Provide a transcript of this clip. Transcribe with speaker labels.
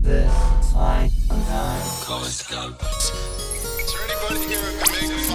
Speaker 1: this like a gun.
Speaker 2: Is there anybody here who can make